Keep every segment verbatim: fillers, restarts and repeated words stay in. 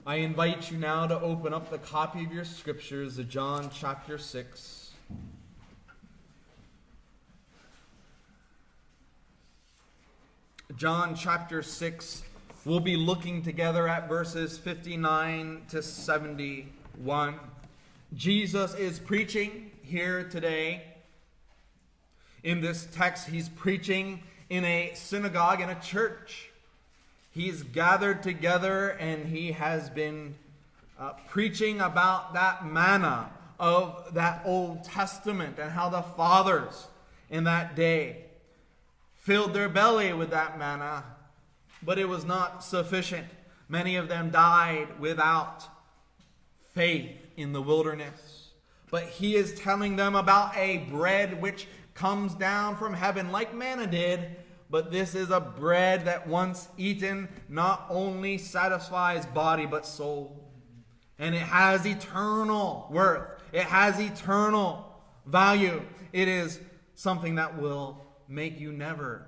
I invite you now to open up the copy of your scriptures to John chapter six. John chapter six, we'll be looking together at verses fifty-nine to seventy-one. Jesus is preaching here today. In this text, he's preaching in a synagogue, in a church. He's gathered together and he has been uh, preaching about that manna of that Old Testament and how the fathers in that day filled their belly with that manna, but it was not sufficient. Many of them died without faith in the wilderness. But he is telling them about a bread which comes down from heaven like manna did, but this is a bread that once eaten not only satisfies body but soul. And it has eternal worth. It has eternal value. It is something that will make you never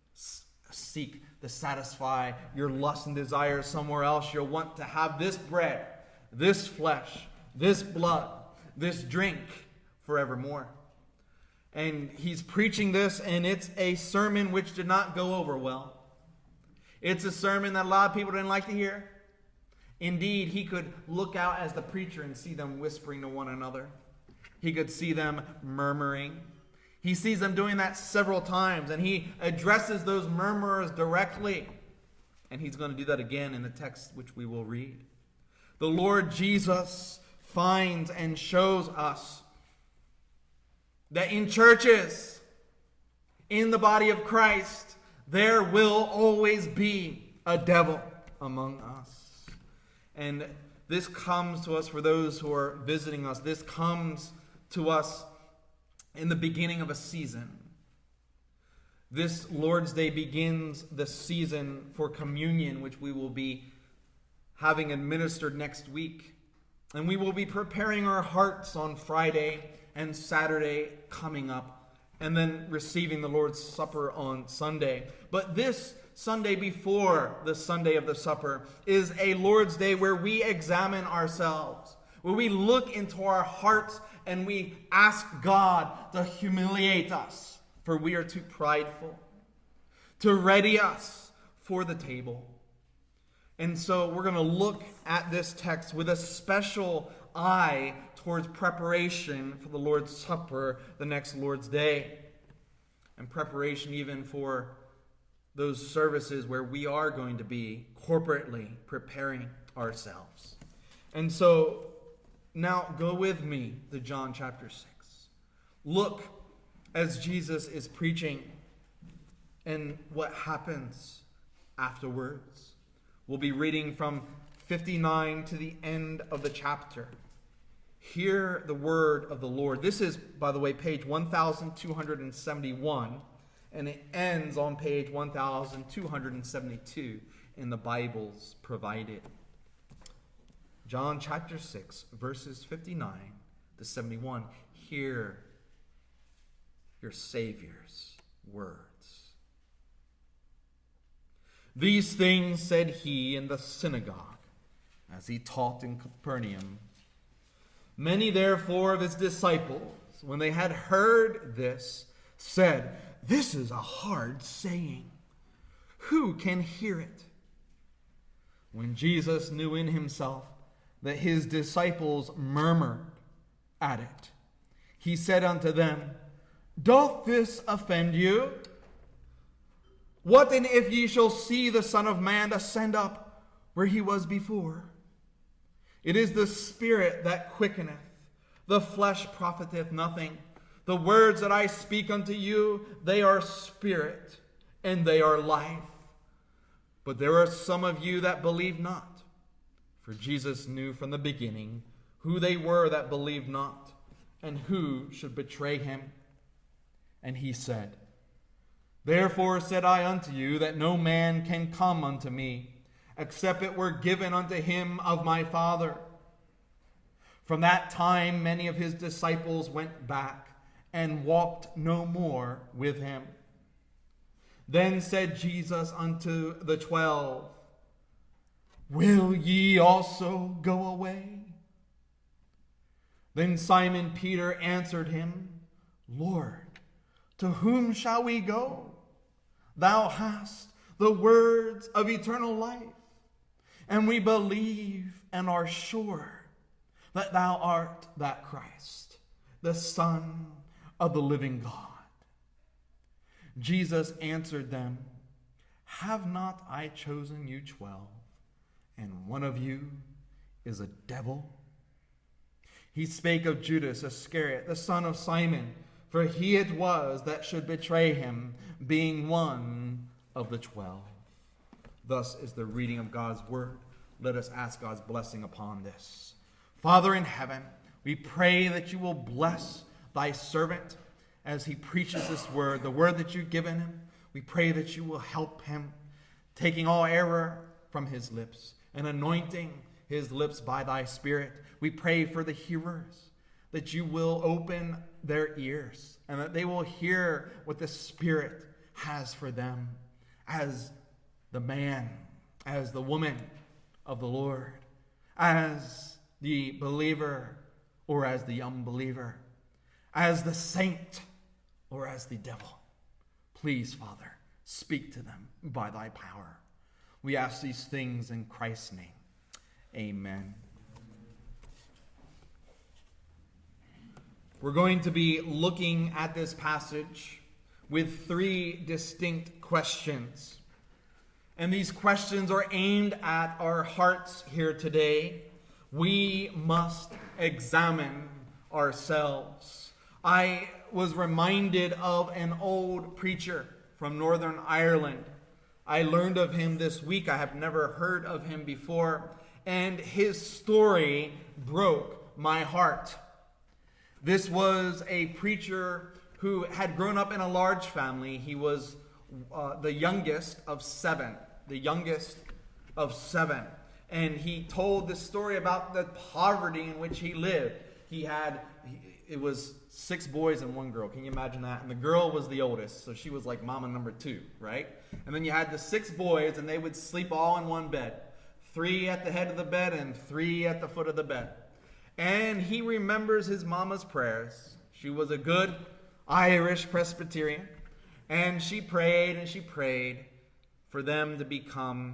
seek to satisfy your lusts and desires somewhere else. You'll want to have this bread, this flesh, this blood, this drink forevermore. And he's preaching this, and it's a sermon which did not go over well. It's a sermon that a lot of people didn't like to hear. Indeed, he could look out as the preacher and see them whispering to one another. He could see them murmuring. He sees them doing that several times, and he addresses those murmurers directly. And he's going to do that again in the text which we will read. The Lord Jesus finds and shows us that in churches, in the body of Christ, there will always be a devil among us. And this comes to us for those who are visiting us. This comes to us in the beginning of a season. This Lord's Day begins the season for communion, which we will be having administered next week. And we will be preparing our hearts on Friday and Saturday coming up, and then receiving the Lord's Supper on Sunday. But this Sunday before the Sunday of the Supper is a Lord's Day where we examine ourselves, where we look into our hearts and we ask God to humiliate us, for we are too prideful, to ready us for the table. And so we're going to look at this text with a special eye towards preparation for the Lord's Supper the next Lord's Day. And preparation even for those services where we are going to be corporately preparing ourselves. And so now go with me to John chapter six. Look as Jesus is preaching and what happens afterwards. We'll be reading from fifty-nine to the end of the chapter. Hear the word of the Lord. This is, by the way, page one thousand two hundred seventy-one, and it ends on page one thousand two hundred seventy-two in the Bibles provided. John chapter six, verses fifty-nine to seventy-one. Hear your Savior's words. These things said he in the synagogue, as he taught in Capernaum. Many therefore of his disciples, when they had heard this, said, "This is a hard saying. Who can hear it?" When Jesus knew in himself that his disciples murmured at it, he said unto them, "Doth this offend you? What then if ye shall see the Son of Man ascend up where he was before? It is the Spirit that quickeneth, the flesh profiteth nothing. The words that I speak unto you, they are spirit, and they are life. But there are some of you that believe not." For Jesus knew from the beginning who they were that believed not, and who should betray him. And he said, "Therefore said I unto you, that no man can come unto me, except it were given unto him of my Father." From that time many of his disciples went back, and walked no more with him. Then said Jesus unto the twelve, will ye also go away? Then Simon Peter answered him, Lord, to whom shall we go? Thou hast the words of eternal life, and we believe and are sure that thou art that Christ, the Son of the living God. Jesus answered them, Have not I chosen you twelve, and one of you is a devil? He spake of Judas Iscariot, the son of Simon, for he it was that should betray him, being one of the twelve. Thus is the reading of God's word. Let us ask God's blessing upon this. Father in heaven, we pray that you will bless thy servant as he preaches this word, the word that you've given him. We pray that you will help him, taking all error from his lips and anointing his lips by thy Spirit. We pray for the hearers, that you will open their ears and that they will hear what the Spirit has for them as the man, as the woman of the Lord, as the believer or as the unbeliever, as the saint or as the devil. Please, Father, speak to them by thy power. We ask these things in Christ's name. Amen. We're going to be looking at this passage with three distinct questions. And these questions are aimed at our hearts here today. We must examine ourselves. I was reminded of an old preacher from Northern Ireland. I learned of him this week. I have never heard of him before. And his story broke my heart. This was a preacher who had grown up in a large family. He was uh, the youngest of seven. The youngest of seven. And he told the story about the poverty in which he lived. He had, it was six boys and one girl. Can you imagine that? And the girl was the oldest, so she was like mama number two, right? And then you had the six boys, and they would sleep all in one bed. Three at the head of the bed and three at the foot of the bed. And he remembers his mama's prayers. She was a good Irish Presbyterian. And she prayed and she prayed for them to become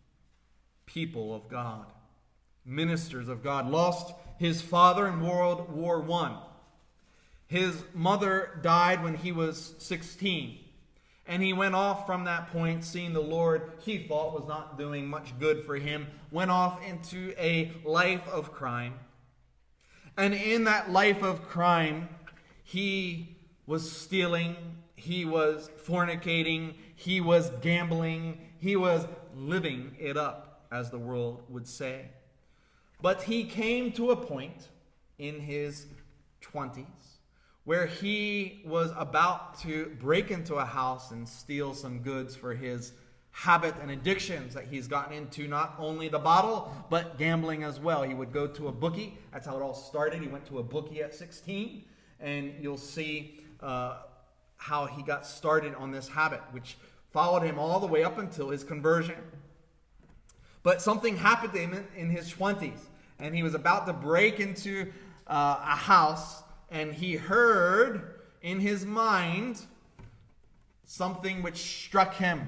people of God, ministers of God. Lost his father in World War One. His mother died when he was sixteen. And he went off from that point, seeing the Lord he thought was not doing much good for him, went off into a life of crime. And in that life of crime, he was stealing, he was fornicating, he was gambling, he was living it up, as the world would say. But he came to a point in his twenties where he was about to break into a house and steal some goods for his habit and addictions that he's gotten into, not only the bottle, but gambling as well. He would go to a bookie. That's how it all started. He went to a bookie at sixteen, and you'll see uh, how he got started on this habit, which followed him all the way up until his conversion. But something happened to him in his twenties, and he was about to break into uh, a house, and he heard in his mind something which struck him.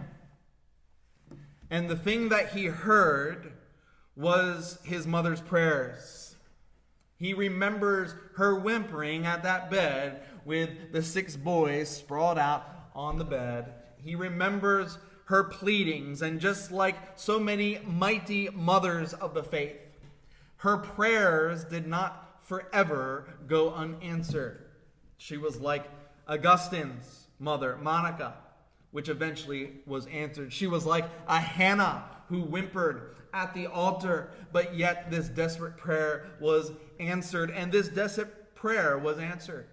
And the thing that he heard was his mother's prayers. He remembers her whimpering at that bed with the six boys sprawled out on the bed. He remembers her pleadings, and just like so many mighty mothers of the faith, her prayers did not forever go unanswered. She was like Augustine's mother, Monica, which eventually was answered. She was like a Hannah who whimpered at the altar, but yet this desperate prayer was answered, and this desperate prayer was answered.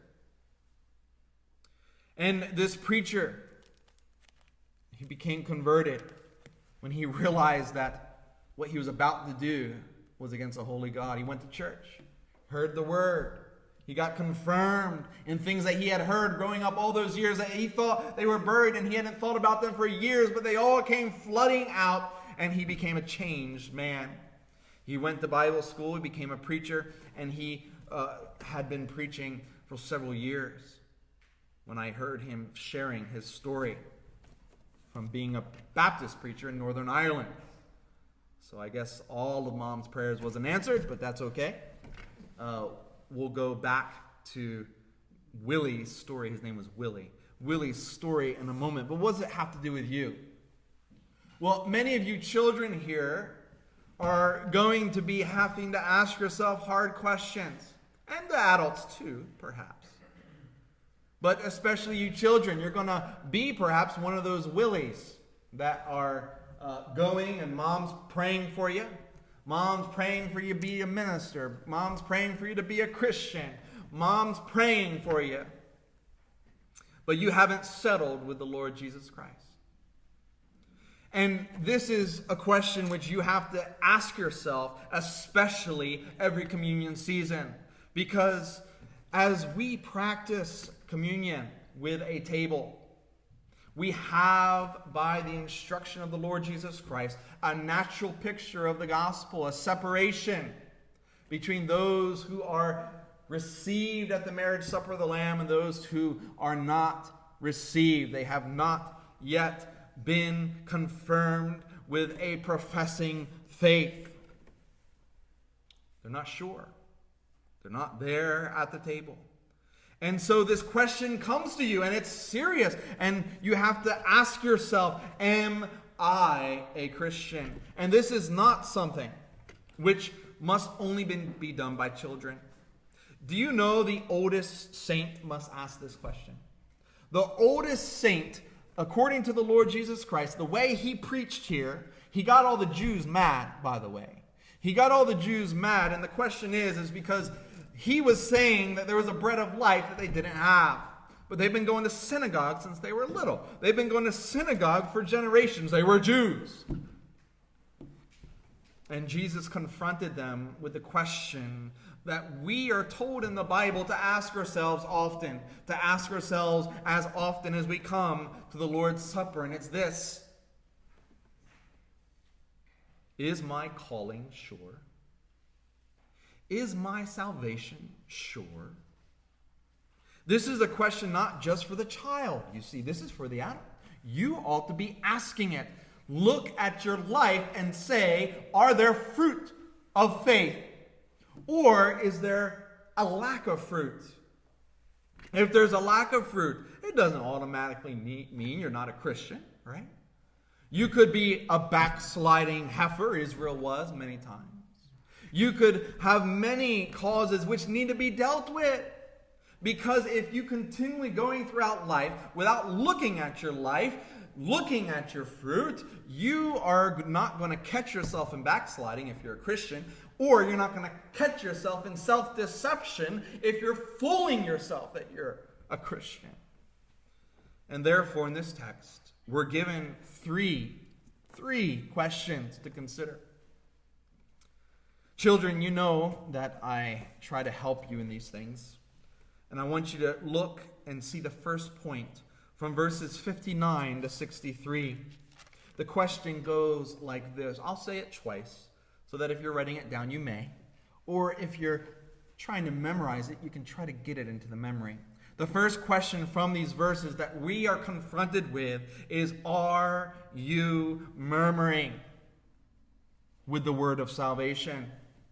And this preacher, he became converted when he realized that what he was about to do was against a holy God. He went to church, heard the word. He got confirmed in things that he had heard growing up all those years that he thought they were buried, and he hadn't thought about them for years, but they all came flooding out, and he became a changed man. He went to Bible school, he became a preacher, and he uh, had been preaching for several years when I heard him sharing his story from being a Baptist preacher in Northern Ireland. So I guess all of Mom's prayers wasn't answered, but that's okay. Uh, we'll go back to Willie's story. His name was Willie. Willie's story in a moment. But what does it have to do with you? Well, many of you children here are going to be having to ask yourself hard questions. And the adults too, perhaps. But especially you children, you're going to be perhaps one of those Willies that are uh, going and Mom's praying for you. Mom's praying for you to be a minister. Mom's praying for you to be a Christian. Mom's praying for you. But you haven't settled with the Lord Jesus Christ. And this is a question which you have to ask yourself, especially every communion season. Because as we practice communion with a table, we have, by the instruction of the Lord Jesus Christ, a natural picture of the gospel, a separation between those who are received at the marriage supper of the Lamb and those who are not received. They have not yet been confirmed with a professing faith. They're not sure. They're not there at the table. And so this question comes to you, and it's serious. And you have to ask yourself, am I a Christian? And this is not something which must only be done by children. Do you know the oldest saint must ask this question? The oldest saint, according to the Lord Jesus Christ, the way he preached here, he got all the Jews mad, by the way. He got all the Jews mad, and the question is, is because he was saying that there was a bread of life that they didn't have. But they've been going to synagogue since they were little. They've been going to synagogue for generations. They were Jews. And Jesus confronted them with the question that we are told in the Bible to ask ourselves often, to ask ourselves as often as we come to the Lord's Supper. And it's this: is my calling sure? Is my salvation sure? This is a question not just for the child. You see, this is for the adult. You ought to be asking it. Look at your life and say, are there fruit of faith? Or is there a lack of fruit? If there's a lack of fruit, it doesn't automatically mean you're not a Christian, right? You could be a backsliding heifer, Israel was many times. You could have many causes which need to be dealt with. Because if you continually going throughout life without looking at your life, looking at your fruit, you are not going to catch yourself in backsliding if you're a Christian, or you're not going to catch yourself in self-deception if you're fooling yourself that you're a Christian. And therefore, in this text, we're given three, three questions to consider. Children, you know that I try to help you in these things. And I want you to look and see the first point from verses fifty-nine to sixty-three. The question goes like this. I'll say it twice so that if you're writing it down, you may. Or if you're trying to memorize it, you can try to get it into the memory. The first question from these verses that we are confronted with is, are you murmuring with the word of salvation?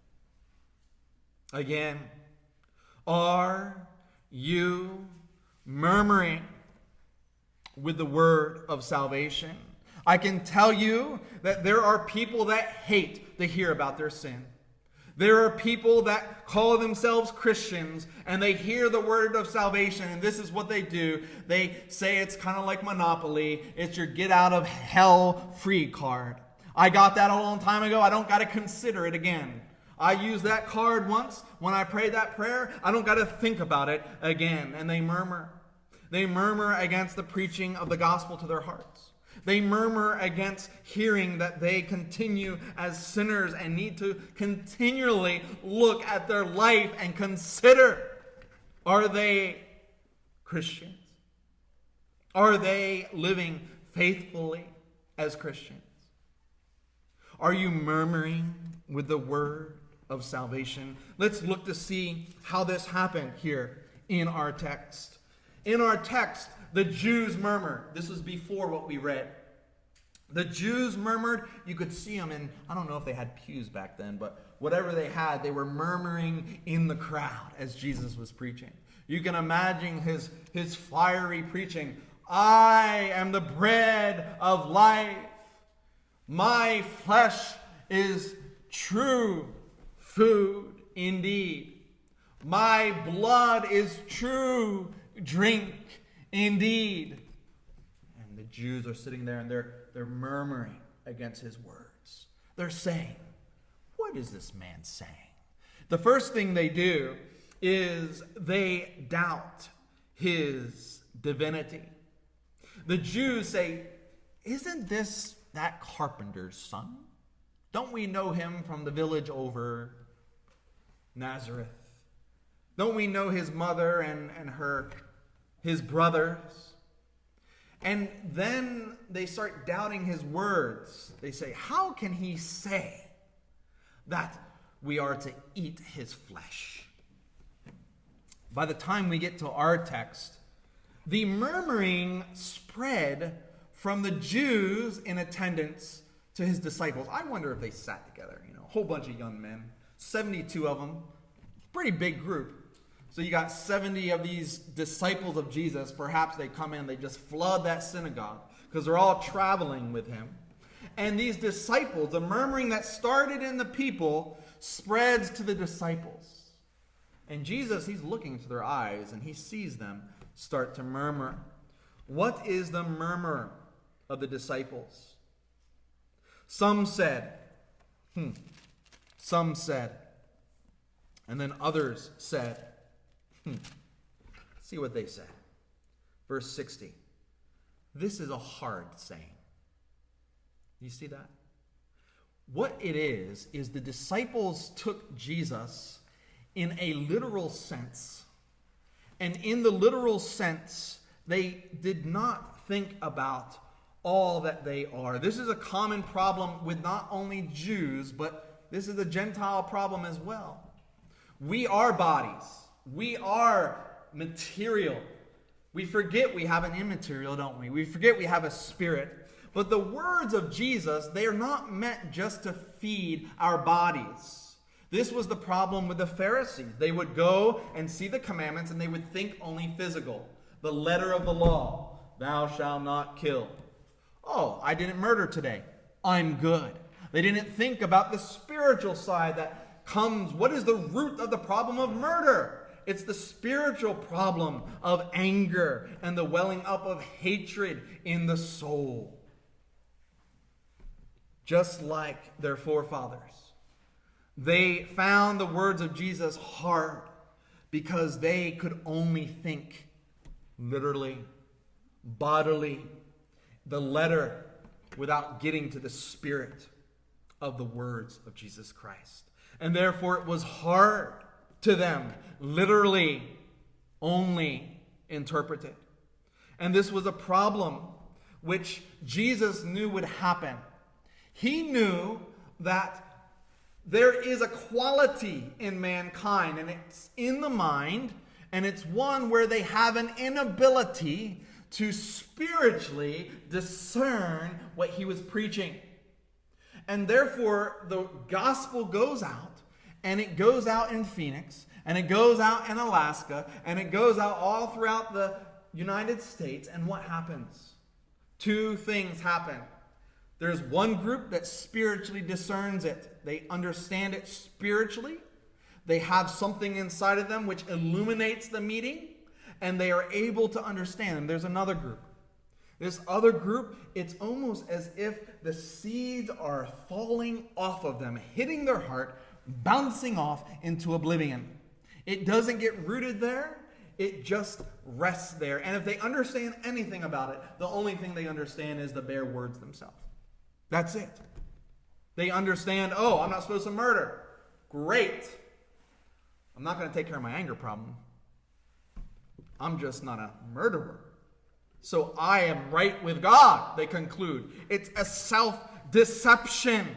Again, are you murmuring with the word of salvation? I can tell you that there are people that hate to hear about their sin. There are people that call themselves Christians and they hear the word of salvation, and this is what they do. They say it's kind of like Monopoly. It's your get out of hell free card. I got that a long time ago. I don't got to consider it again. I used that card once when I prayed that prayer. I don't got to think about it again. And they murmur. They murmur against the preaching of the gospel to their hearts. They murmur against hearing that they continue as sinners and need to continually look at their life and consider, are they Christians? Are they living faithfully as Christians? Are you murmuring with the word of salvation? Let's look to see how this happened here in our text. In our text, the Jews murmured. This was before what we read. The Jews murmured. You could see them in, I don't know if they had pews back then, but whatever they had, they were murmuring in the crowd as Jesus was preaching. You can imagine his, his fiery preaching. I am the bread of life. My flesh is true food indeed. My blood is true drink indeed. And the Jews are sitting there and they're, they're murmuring against his words. They're saying, what is this man saying? The first thing they do is they doubt his divinity. The Jews say, isn't this that carpenter's son? Don't we know him from the village over Nazareth? Don't we know his mother and, and her, his brothers? And then they start doubting his words. They say, how can he say that we are to eat his flesh? By the time we get to our text, the murmuring spread from the Jews in attendance to his disciples. I wonder if they sat together, you know, a whole bunch of young men, seventy-two of them, pretty big group. So you got seventy of these disciples of Jesus. Perhaps they come in, they just flood that synagogue because they're all traveling with him. And these disciples, the murmuring that started in the people, spreads to the disciples. And Jesus, he's looking into their eyes and he sees them start to murmur. What is the murmur of the disciples? Some said, hmm. Some said, and then others said, hmm. See what they said. Verse sixty. This is a hard saying. You see that? What it is, is the disciples took Jesus in a literal sense. And in the literal sense, they did not think about all that they are. This is a common problem with not only Jews, but this is a Gentile problem as well. We are bodies. We are material. We forget we have an immaterial, don't we? We forget we have a spirit. But the words of Jesus, they are not meant just to feed our bodies. This was the problem with the Pharisees. They would go and see the commandments and they would think only physical. The letter of the law, thou shalt not kill. Oh, I didn't murder today. I'm good. They didn't think about the spiritual side that comes. What is the root of the problem of murder? It's the spiritual problem of anger and the welling up of hatred in the soul. Just like their forefathers. They found the words of Jesus hard because they could only think literally, bodily, the letter without getting to the spirit of the words of Jesus Christ. And therefore it was hard to them, literally only interpreted. And this was a problem which Jesus knew would happen. He knew that there is a quality in mankind, and it's in the mind, and it's one where they have an inability to spiritually discern what he was preaching. And therefore, the gospel goes out, and it goes out in Phoenix, and it goes out in Alaska, and it goes out all throughout the United States, and what happens? Two things happen. There's one group that spiritually discerns it. They understand it spiritually. They have something inside of them which illuminates the meaning, and they are able to understand. And there's another group. This other group, it's almost as if the seeds are falling off of them, hitting their heart, bouncing off into oblivion. It doesn't get rooted there. It just rests there. And if they understand anything about it, the only thing they understand is the bare words themselves. That's it. They understand, oh, I'm not supposed to murder. Great. I'm not going to take care of my anger problem. I'm just not a murderer. So I am right with God, they conclude. It's a self-deception.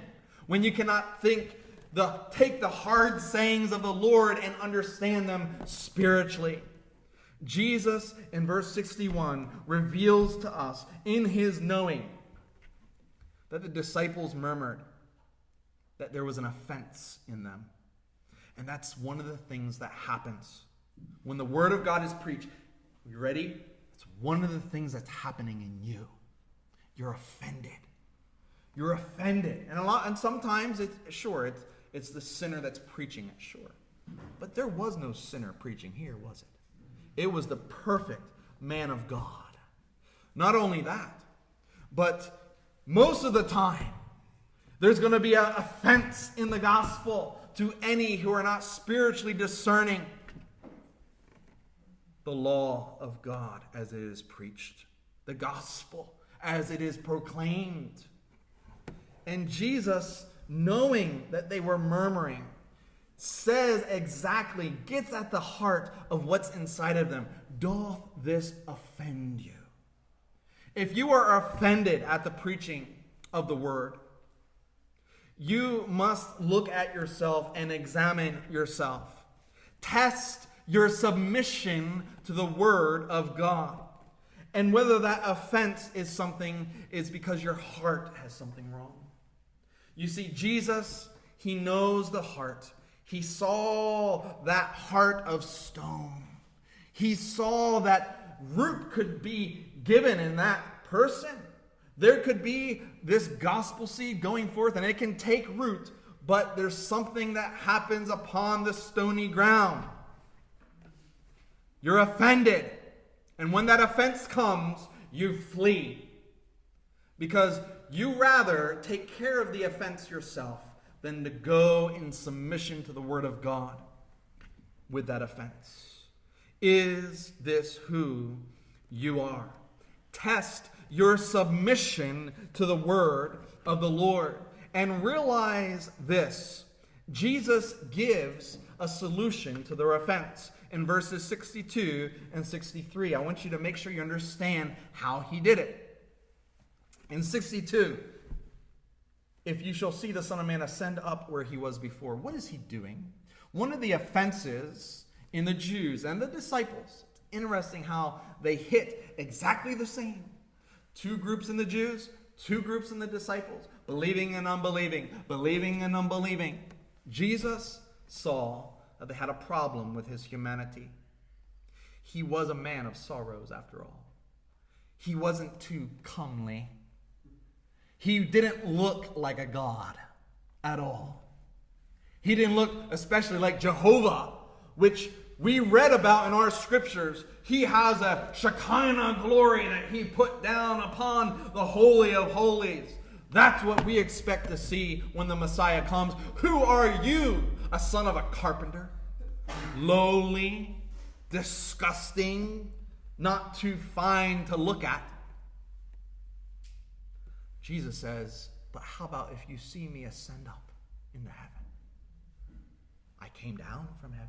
When you cannot think the take the hard sayings of the Lord and understand them spiritually. Jesus, in verse sixty-one, reveals to us in his knowing that the disciples murmured, that there was an offense in them. And that's one of the things that happens when the word of God is preached. Are you ready? It's one of the things that's happening in you. You're offended. You're offended. And a lot, and sometimes it's sure it's it's the sinner that's preaching it, sure. But there was no sinner preaching here, was it? It was the perfect man of God. Not only that, but most of the time, there's going to be an offense in the gospel to any who are not spiritually discerning the law of God as it is preached, the gospel as it is proclaimed. And Jesus, knowing that they were murmuring, says exactly, gets at the heart of what's inside of them. Doth this offend you? If you are offended at the preaching of the word, you must look at yourself and examine yourself. Test your submission to the word of God. And whether that offense is something is because your heart has something wrong. You see, Jesus, he knows the heart. He saw that heart of stone. He saw that root could be given in that person. There could be this gospel seed going forth and it can take root, but there's something that happens upon the stony ground. You're offended. And when that offense comes, you flee. Because you rather take care of the offense yourself than to go in submission to the word of God with that offense. Is this who you are? Test your submission to the word of the Lord. And realize this. Jesus gives a solution to their offense. In verses sixty-two and sixty-three, I want you to make sure you understand how he did it. In sixty-two, if you shall see the Son of Man ascend up where he was before. What is he doing? One of the offenses in the Jews and the disciples, it's interesting how they hit exactly the same. Two groups in the Jews, two groups in the disciples, believing and unbelieving, believing and unbelieving. Jesus saw that they had a problem with his humanity. He was a man of sorrows after all. He wasn't too comely. He didn't look like a god at all. He didn't look especially like Jehovah, which we read about in our scriptures. He has a Shekinah glory that he put down upon the Holy of Holies. That's what we expect to see when the Messiah comes. Who are you? A son of a carpenter? Lowly, disgusting, not too fine to look at. Jesus says, but how about if you see me ascend up into heaven? I came down from heaven.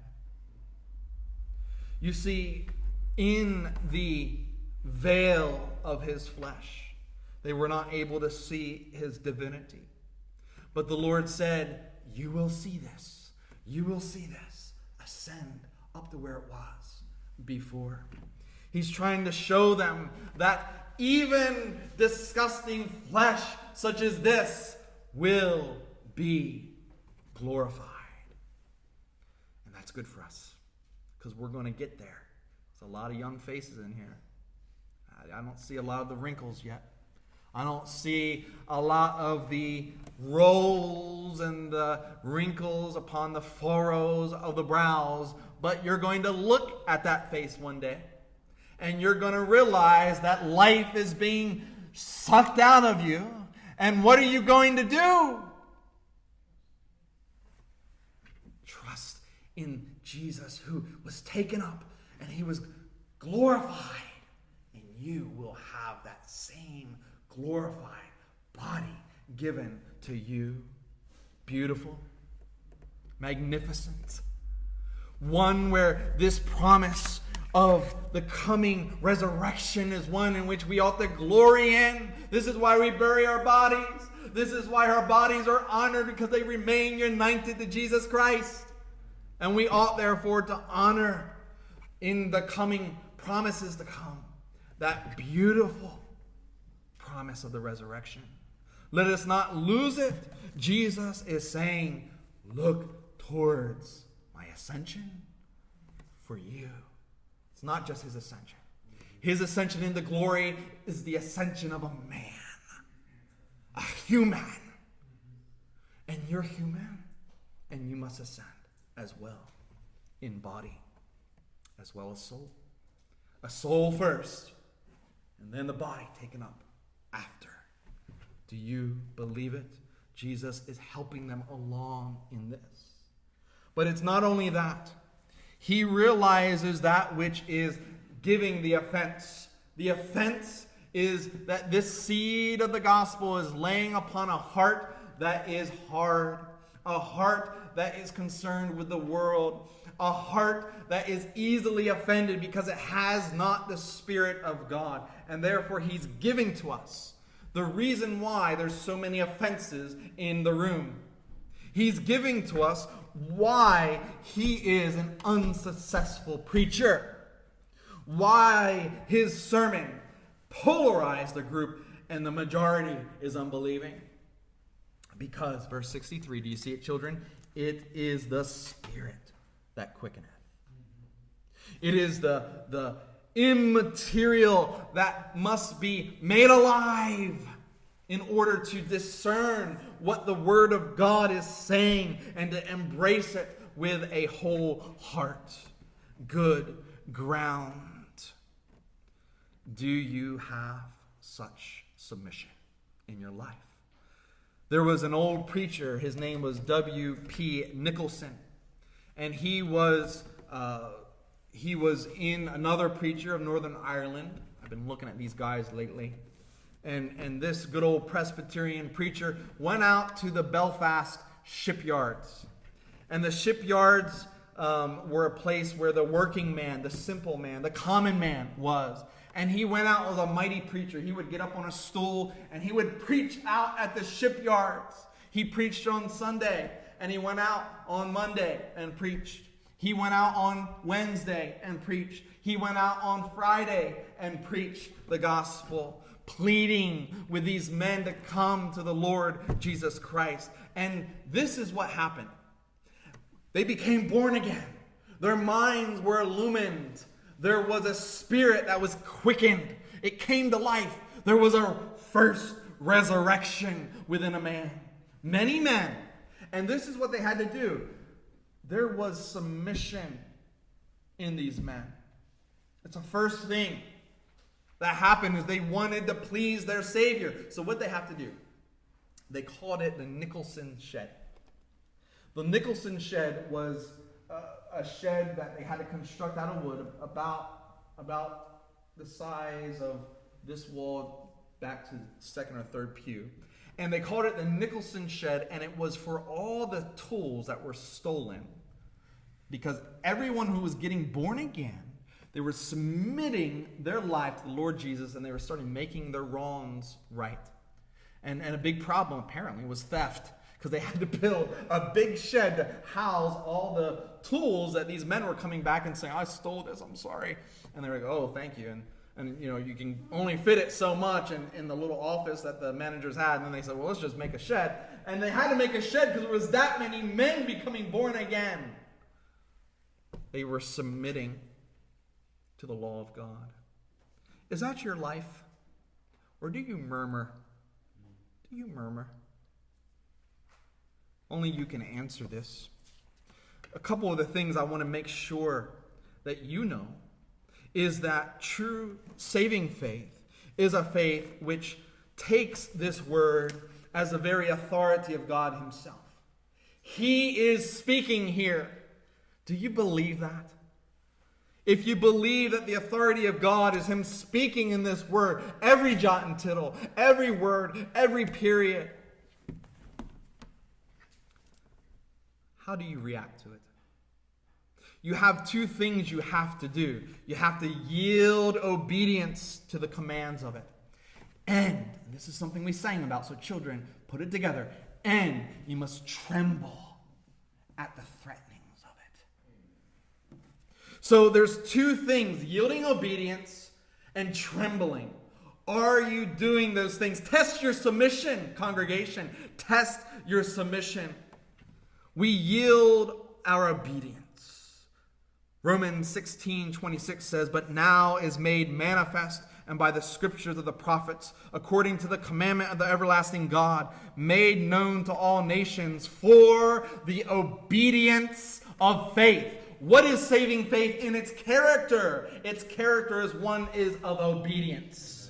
You see, in the veil of his flesh, they were not able to see his divinity. But the Lord said, you will see this. You will see this. Ascend up to where it was before. He's trying to show them that even disgusting flesh such as this will be glorified. And that's good for us because we're going to get there. There's a lot of young faces in here. I don't see a lot of the wrinkles yet. I don't see a lot of the rolls and the wrinkles upon the furrows of the brows, but you're going to look at that face one day, and you're going to realize that life is being sucked out of you, and what are you going to do? Trust in Jesus, who was taken up, and he was glorified, and you will have that same glorified body given to you. Beautiful, magnificent, one where this promise of the coming resurrection is one in which we ought to glory in. This is why we bury our bodies. This is why our bodies are honored, because they remain united to Jesus Christ. And we ought therefore to honor in the coming promises to come that beautiful promise of the resurrection. Let us not lose it. Jesus is saying, look towards my ascension for you. It's not just his ascension. His ascension into glory is the ascension of a man, a human. And you're human, and you must ascend as well, in body as well as soul. A soul first, and then the body taken up after. Do you believe it? Jesus is helping them along in this. But it's not only that. He realizes that which is giving the offense. The offense is that this seed of the gospel is laying upon a heart that is hard, a heart that is concerned with the world, a heart that is easily offended because it has not the Spirit of God. And therefore he's giving to us the reason why there's so many offenses in the room. He's giving to us why he is an unsuccessful preacher, why his sermon polarized the group and the majority is unbelieving. Because, verse sixty-three, do you see it, children? It is the Spirit that quickeneth. It is the, the immaterial that must be made alive in order to discern what the Word of God is saying and to embrace it with a whole heart. Good ground. Do you have such submission in your life? There was an old preacher, his name was W P Nicholson, and he was uh, he was in another preacher of Northern Ireland. I've been looking at these guys lately. And, and this good old Presbyterian preacher went out to the Belfast shipyards. And the shipyards um, were a place where the working man, the simple man, the common man was. And he went out as a mighty preacher. He would get up on a stool and he would preach out at the shipyards. He preached on Sunday and he went out on Monday and preached. He went out on Wednesday and preached. He went out on Friday and preached the gospel, pleading with these men to come to the Lord Jesus Christ. And this is what happened. They became born again. Their minds were illumined. There was a spirit that was quickened. It came to life. There was a first resurrection within a man. Many men. And this is what they had to do. There was submission in these men. It's the first thing that happened is they wanted to please their Savior. So what they have to do? They called it the Nicholson Shed. The Nicholson Shed was a, a shed that they had to construct out of wood about, about the size of this wall back to the second or third pew. And they called it the Nicholson Shed, and it was for all the tools that were stolen. Because everyone who was getting born again, they were submitting their life to the Lord Jesus, and they were starting making their wrongs right. And, and a big problem, apparently, was theft. Because they had to build a big shed to house all the tools that these men were coming back and saying, I stole this, I'm sorry. And they were like, oh, thank you. And, and you know, you can only fit it so much in, in the little office that the managers had. And then they said, well, let's just make a shed. And they had to make a shed because there was that many men becoming born again. They were submitting to the law of God. Is that your life? Or do you murmur? Do you murmur? Only you can answer this. A couple of the things I want to make sure that you know is that true saving faith is a faith which takes this word as the very authority of God himself. He is speaking here. Do you believe that? If you believe that the authority of God is him speaking in this word, every jot and tittle, every word, every period, how do you react to it? you have two things you have to do. You have to yield obedience to the commands of it. And this is something we sang about, so children, put it together. And you must tremble at the threatenings of it. So there's two things, yielding obedience and trembling. Are you doing those things? Test your submission, congregation. Test your submission. We yield our obedience. Romans sixteen twenty-six says, "But now is made manifest, and by the scriptures of the prophets, according to the commandment of the everlasting God, made known to all nations for the obedience of faith." What is saving faith in its character? Its character is one is of obedience.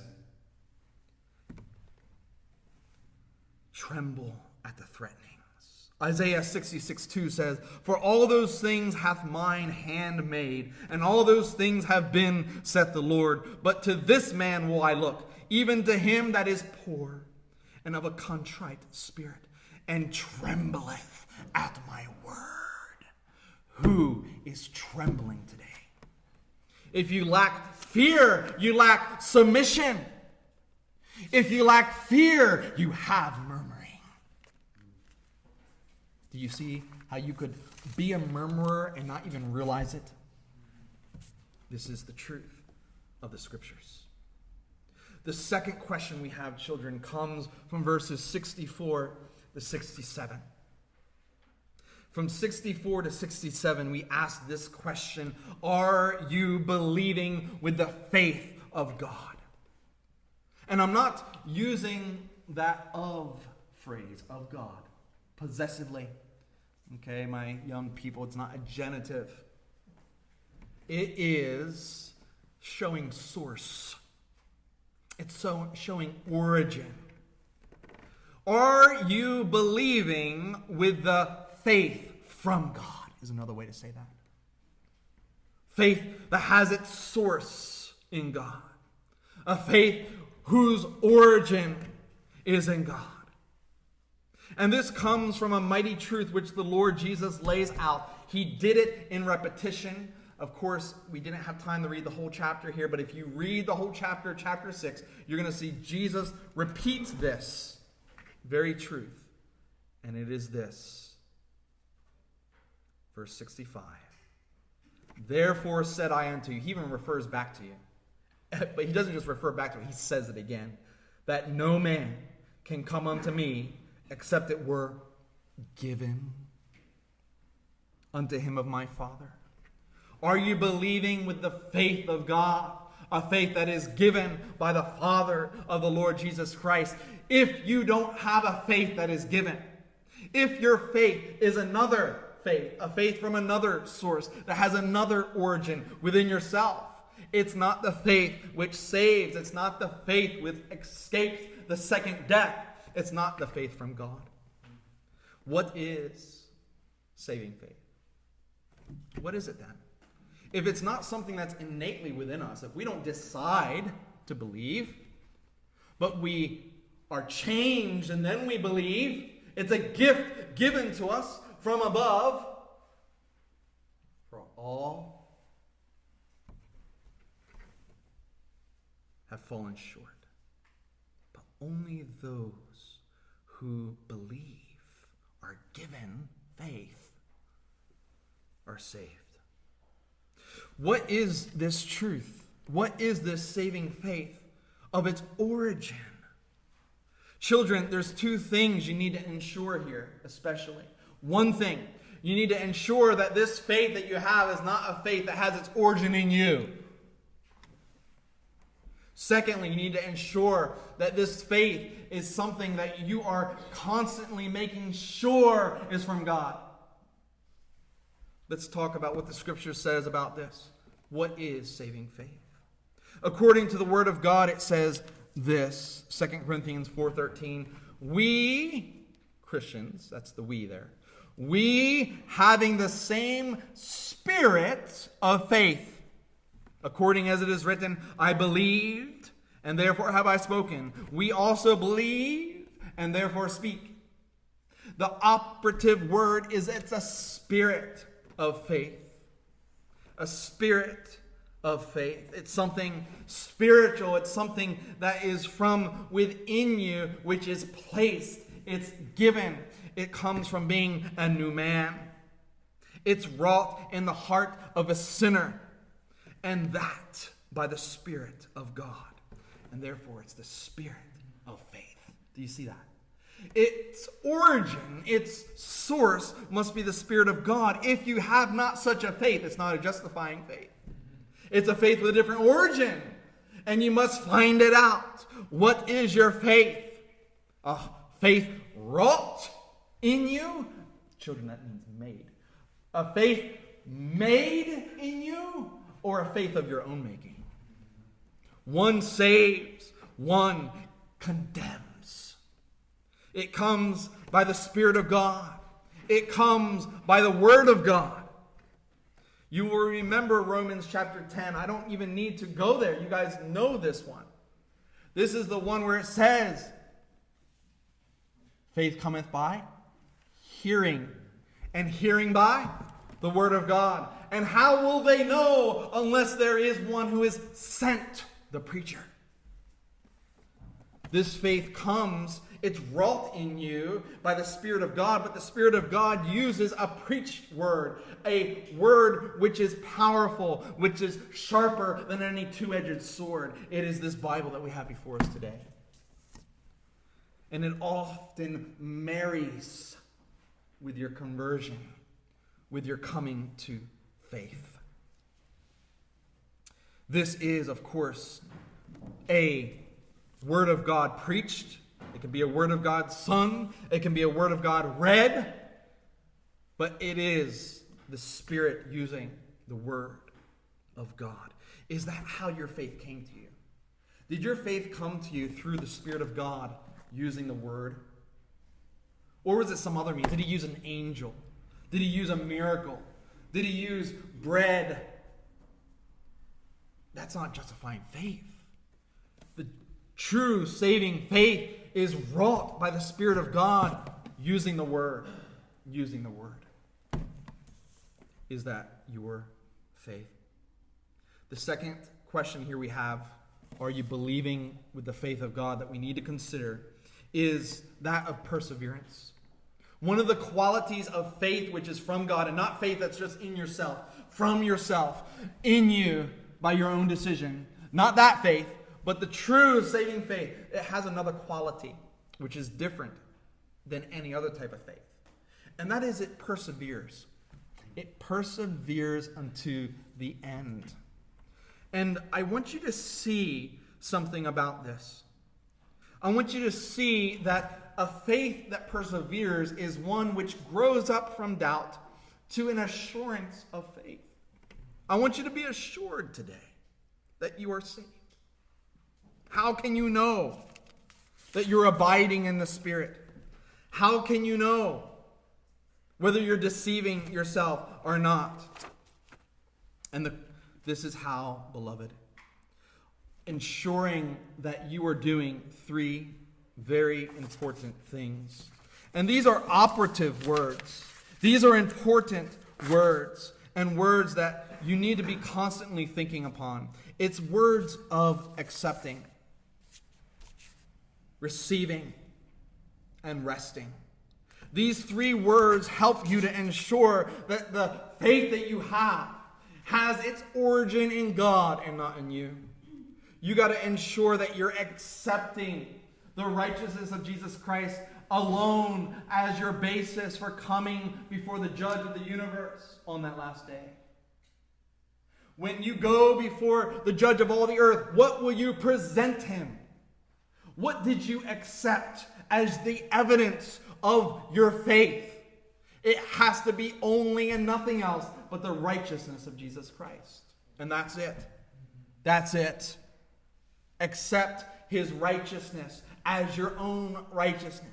Tremble at the threatenings. Isaiah sixty-six two says, "For all those things hath mine hand made, and all those things have been, saith the Lord. But to this man will I look, even to him that is poor, and of a contrite spirit, and trembleth at my word." Who is trembling today? If you lack fear, you lack submission. If you lack fear, you have murmuring. Do you see how you could be a murmurer and not even realize it? This is the truth of the scriptures. The second question we have, children, comes from verses sixty-four to sixty-seven. From sixty-four to sixty-seven, we ask this question: are you believing with the faith of God? And I'm not using that "of" phrase, of God, possessively. Okay, my young people, it's not a genitive. It is showing source. It's so showing origin. Are you believing with the faith from God? Is another way to say that. Faith that has its source in God. A faith whose origin is in God. And this comes from a mighty truth which the Lord Jesus lays out. He did it in repetition. Of course, we didn't have time to read the whole chapter here, but if you read the whole chapter, chapter six, you're going to see Jesus repeats this very truth. And it is this. Verse sixty-five. "Therefore said I unto you," he even refers back to you. But he doesn't just refer back to it, he says it again. "That no man can come unto me except it were given unto him of my Father." Are you believing with the faith of God? A faith that is given by the Father of the Lord Jesus Christ. If you don't have a faith that is given, if your faith is another faith, a faith from another source that has another origin within yourself, it's not the faith which saves. It's not the faith which escapes the second death. It's not the faith from God. What is saving faith? What is it then? If it's not something that's innately within us, if we don't decide to believe, but we are changed and then we believe, it's a gift given to us from above. For all have fallen short, but only those who believe, are given faith, are saved. What is this truth? What is this saving faith of its origin? Children, there's two things you need to ensure here, especially. One thing, you need to ensure that this faith that you have is not a faith that has its origin in you. Secondly, you need to ensure that this faith is something that you are constantly making sure is from God. Let's talk about what the scripture says about this. What is saving faith? According to the word of God, it says this, Second Corinthians four thirteen, "We, Christians," that's the we there, "we having the same spirit of faith, according as it is written, I believed, and therefore have I spoken. We also believe, and therefore speak." The operative word is it's a spirit of faith. a spirit of faith. It's something spiritual. It's something that is from within you, which is placed. It's given. It comes from being a new man. It's wrought in the heart of a sinner, and that by the Spirit of God. And therefore, it's the spirit of faith. Do you see that? Its origin, its source must be the Spirit of God. If you have not such a faith, it's not a justifying faith. It's a faith with a different origin. And you must find it out. What is your faith? A faith wrought in you? Children, that means made. A faith made in you, or a faith of your own making? One saves, one condemns. It comes by the Spirit of God. It comes by the Word of God. You will remember Romans chapter ten. I don't even need to go there. You guys know this one. This is the one where it says, faith cometh by hearing, and hearing by the Word of God. And how will they know unless there is one who is sent, the preacher? This faith comes, it's wrought in you by the Spirit of God, but the Spirit of God uses a preached word, a word which is powerful, which is sharper than any two-edged sword. It is this Bible that we have before us today. And it often marries with your conversion, with your coming to faith. This is, of course, a Word of God preached. It can be a Word of God sung. It can be a Word of God read. But it is the Spirit using the Word of God. Is that how your faith came to you? Did your faith come to you through the Spirit of God using the Word? Or was it some other means? Did he use an angel? Did he use a miracle? Did he use bread? That's not justifying faith. The true saving faith is wrought by the Spirit of God using the Word. Using the Word. Is that your faith? The second question here we have, are you believing with the faith of God that we need to consider, is that of perseverance. One of the qualities of faith which is from God, and not faith that's just in yourself, from yourself, in you, by your own decision. Not that faith, but the true saving faith. It has another quality which is different than any other type of faith. And that is it perseveres. It perseveres unto the end. And I want you to see something about this. I want you to see that a faith that perseveres is one which grows up from doubt to an assurance of faith. I want you to be assured today that you are saved. How can you know that you're abiding in the Spirit? How can you know whether you're deceiving yourself or not? And the, this is how, beloved, ensuring that you are doing three very important things. And these are operative words. These are important words, and words that you need to be constantly thinking upon. It's words of accepting, receiving, and resting. These three words help you to ensure that the faith that you have has its origin in God and not in you. You got to ensure that you're accepting the righteousness of Jesus Christ alone as your basis for coming before the judge of the universe on that last day. When you go before the judge of all the earth, what will you present him? What did you accept as the evidence of your faith? It has to be only and nothing else but the righteousness of Jesus Christ. And that's it. That's it. Accept his righteousness as your own righteousness.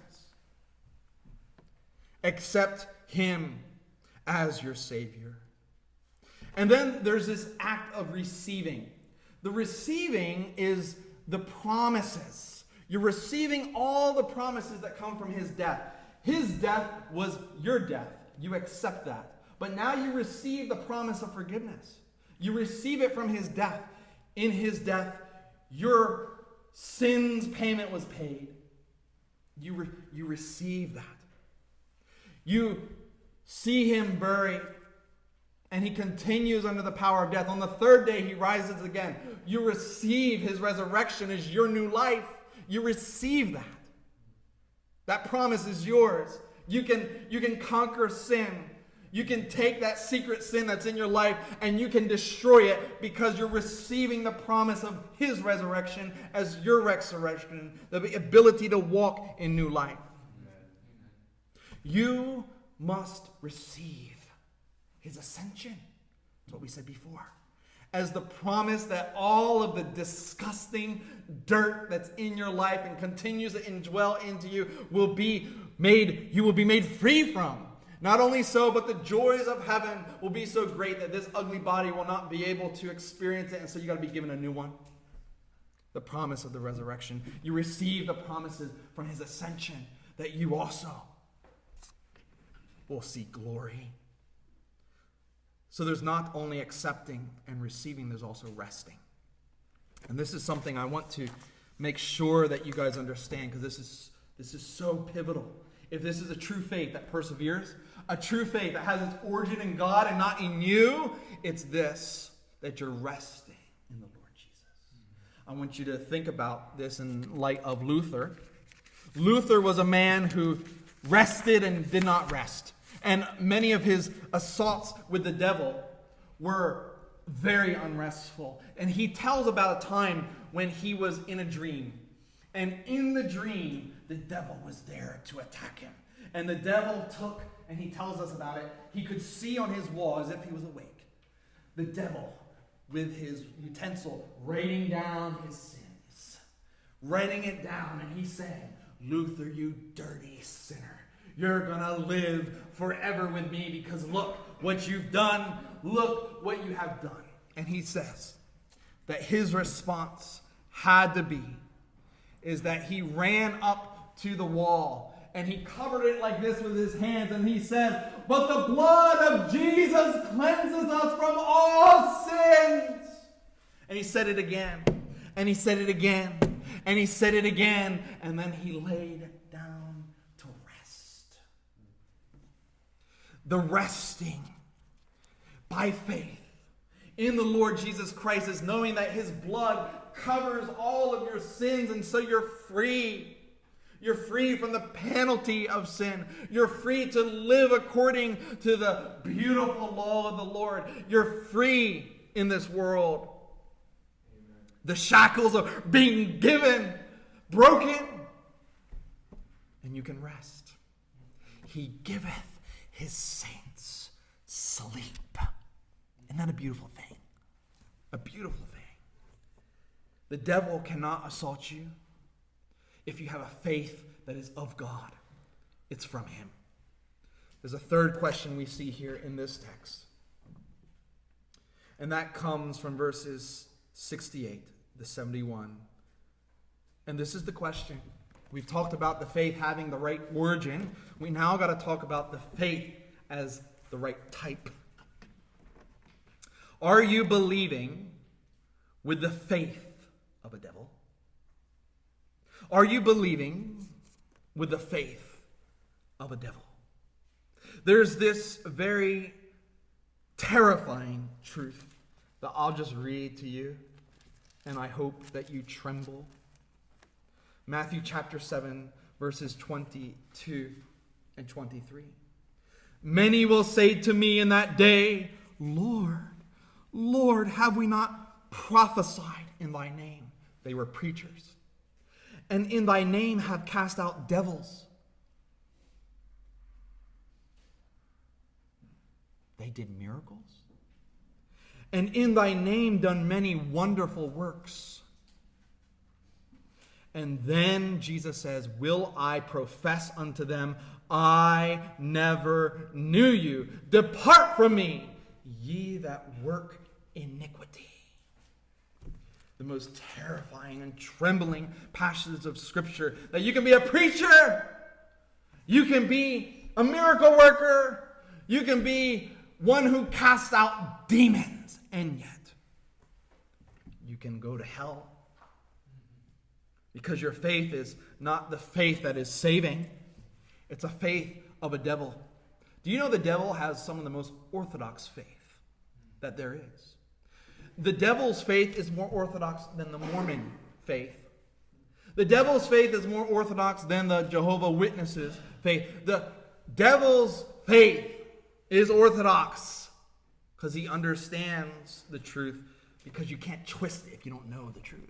Accept him as your Savior. And then there's this act of receiving. The receiving is the promises. You're receiving all the promises that come from his death. His death was your death. You accept that. But now you receive the promise of forgiveness. You receive it from his death. In his death, your sin's payment was paid. You, re- you receive that. You see him buried, and he continues under the power of death. On the third day, he rises again. You receive his resurrection as your new life. You receive that. That promise is yours. You can, you can conquer sin. You can take that secret sin that's in your life and you can destroy it because you're receiving the promise of his resurrection as your resurrection, the ability to walk in new life. You must receive his ascension. That's what we said before. As the promise that all of the disgusting dirt that's in your life and continues to indwell into you will be made, you will be made free from. Not only so, but the joys of heaven will be so great that this ugly body will not be able to experience it, and so you got to be given a new one. The promise of the resurrection. You receive the promises from his ascension that you also will see glory. So there's not only accepting and receiving, there's also resting. And this is something I want to make sure that you guys understand, because this is this is so pivotal. If this is a true faith that perseveres, a true faith that has its origin in God and not in you, it's this, that you're resting in the Lord Jesus. I want you to think about this in light of Luther. Luther was a man who rested and did not rest. And many of his assaults with the devil were very unrestful. And he tells about a time when he was in a dream. And in the dream, the devil was there to attack him. And the devil took, and he tells us about it, he could see on his wall as if he was awake. The devil, with his utensil, writing down his sins. Writing it down, and he said, Luther, you dirty sinner. You're going to live forever with me because look what you've done. Look what you have done. And he says that his response had to be is that he ran up to the wall and he covered it like this with his hands and he said, but the blood of Jesus cleanses us from all sins. And he said it again, and he said it again, and he said it again, and then he laid down to rest. The resting by faith in the Lord Jesus Christ is knowing that his blood covers all of your sins, and so you're free. You're free from the penalty of sin. You're free to live according to the beautiful law of the Lord. You're free in this world. Amen. The shackles are being given, broken, and you can rest. He giveth his saints sleep. Isn't that a beautiful thing? A beautiful thing. The devil cannot assault you if you have a faith that is of God. It's from him. There's a third question we see here in this text. And that comes from verses sixty-eight to seventy-one. And this is the question. We've talked about the faith having the right origin. We now got to talk about the faith as the right type. Are you believing with the faith of a devil? Are you believing with the faith of a devil? There's this very terrifying truth that I'll just read to you, and I hope that you tremble. Matthew chapter seven, verses twenty-two and twenty-three. Many will say to me in that day, Lord, Lord, have we not prophesied in thy name? They were preachers. And in thy name have cast out devils. They did miracles. And in thy name done many wonderful works. And then Jesus says, will I profess unto them, I never knew you. Depart from me, ye that work iniquity. The most terrifying and trembling passages of Scripture. That you can be a preacher. You can be a miracle worker. You can be one who casts out demons, and yet you can go to hell because your faith is not the faith that is saving. It's a faith of a devil. Do you know the devil has some of the most orthodox faith that there is? The devil's faith is more orthodox than the Mormon faith. The devil's faith is more orthodox than the Jehovah's Witnesses faith. The devil's faith is orthodox because he understands the truth, because you can't twist it if you don't know the truth.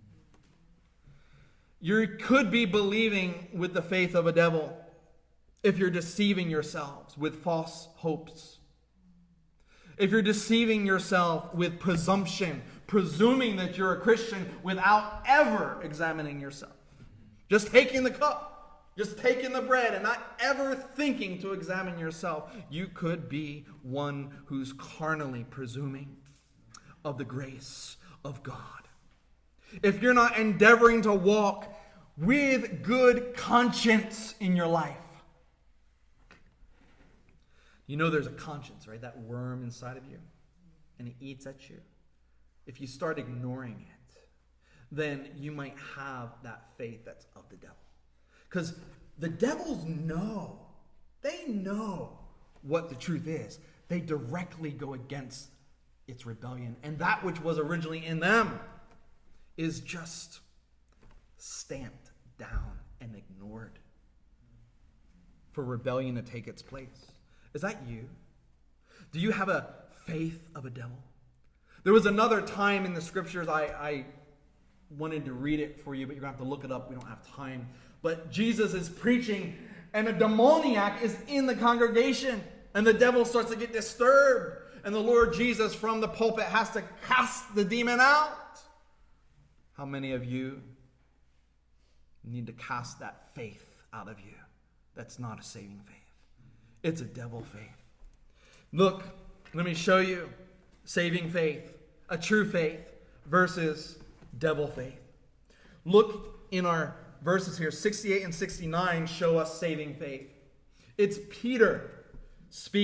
You could be believing with the faith of a devil if you're deceiving yourselves with false hopes. If you're deceiving yourself with presumption, presuming that you're a Christian without ever examining yourself. Just taking the cup, just taking the bread, and not ever thinking to examine yourself. You could be one who's carnally presuming of the grace of God. If you're not endeavoring to walk with good conscience in your life. You know there's a conscience, right? That worm inside of you. And it eats at you. If you start ignoring it, then you might have that faith that's of the devil. Because the devils know. They know what the truth is. They directly go against its rebellion. And that which was originally in them is just stamped down and ignored for rebellion to take its place. Is that you? Do you have a faith of a devil? There was another time in the scriptures, I, I wanted to read it for you, but you're going to have to look it up. We don't have time. But Jesus is preaching, and a demoniac is in the congregation, and the devil starts to get disturbed. And the Lord Jesus from the pulpit has to cast the demon out. How many of you need to cast that faith out of you? That's not a saving faith. It's a devil faith. Look, let me show you saving faith, a true faith versus devil faith. Look in our verses here, sixty-eight and sixty-nine show us saving faith. It's Peter speaking.